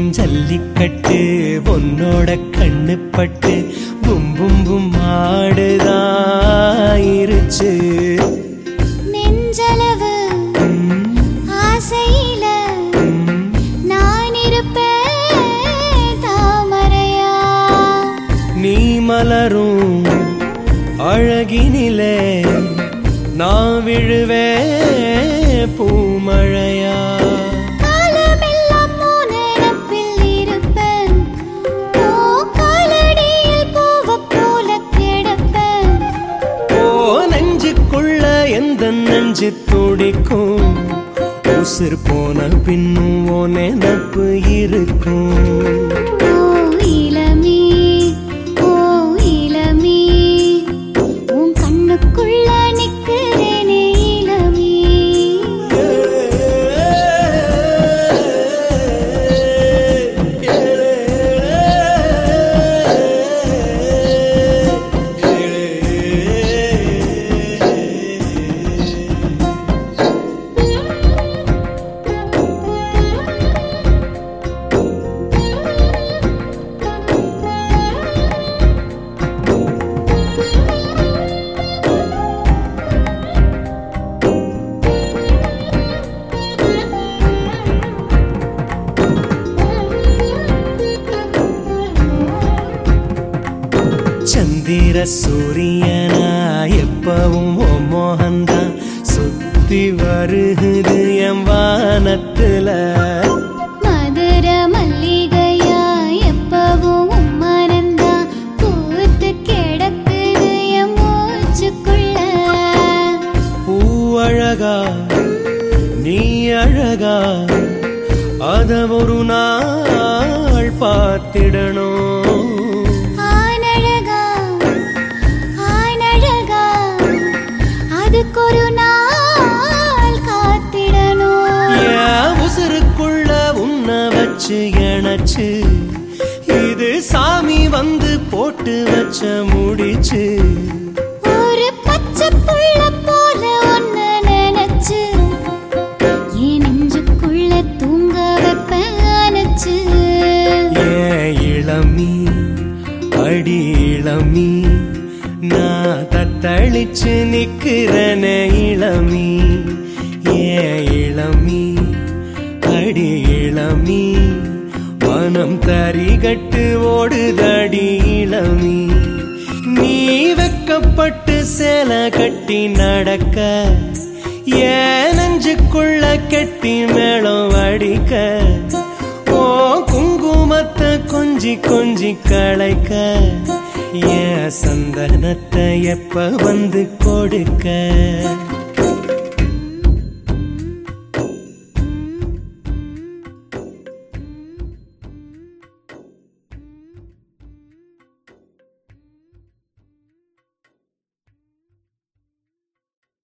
ஜல்லிக்கட்டு உன்னோட கண்ணு பட்டு பும் பும் பும் ஆடுதாயிருச்சு நெஞ்சளவு ஆசையில நான் இருப்பேன் தாமரையா நீ மலரும் அழகினிலே நான் விழுவேன் பூமழையா நெஞ்சு துடிக்கும் உசுர் போன பின்னும் ஓ நினப்பு இருக்கும் இளமே ஓ இளமே உன் கண்ணுக்குள்ள நிக்கிறேனே இளமே சந்திர சூரியனா எப்பவும் ஓ மோகந்தான் சுத்தி வருகுது என் வானத்துல மதுர மல்லிகையா எப்பவும் மனந்தா பூத்து கிடக்குது என் மூச்சுக்குள்ள பூவழகா நீ அழகா அத ஒரு நாள் பார்த்திடணும் ஒரு நாள் காத்திடணும் என் உசுருக்குள்ள உன்ன வச்சு இணைச்சு இது சாமி வந்து போட்டு வச்ச முடிச்சு ஒரு பச்சை புள்ள போல ஒன்ன நினைச்சு என் நெஞ்சுக்குள்ள தூங்க வைப்பேன் அணைச்சு ஏன் இளமி அடி இளமி நான் தத்தளிச்சு நிக்கிறனே இளமி ஏன் இளமி அடி இளமி மனம் தரிகட்டு ஓடுதடி இளமி நீ வெக்கப்பட்டு சேலை கட்டி நடக்க ஏன் நெஞ்சுக்குள்ள கெட்டி மேளம் அடிக்க ஓ குங்குமத்தை கொஞ்சி கொஞ்சி களைக்க ஏன் சந்தனத்தை எப்ப வந்து கொடுக்க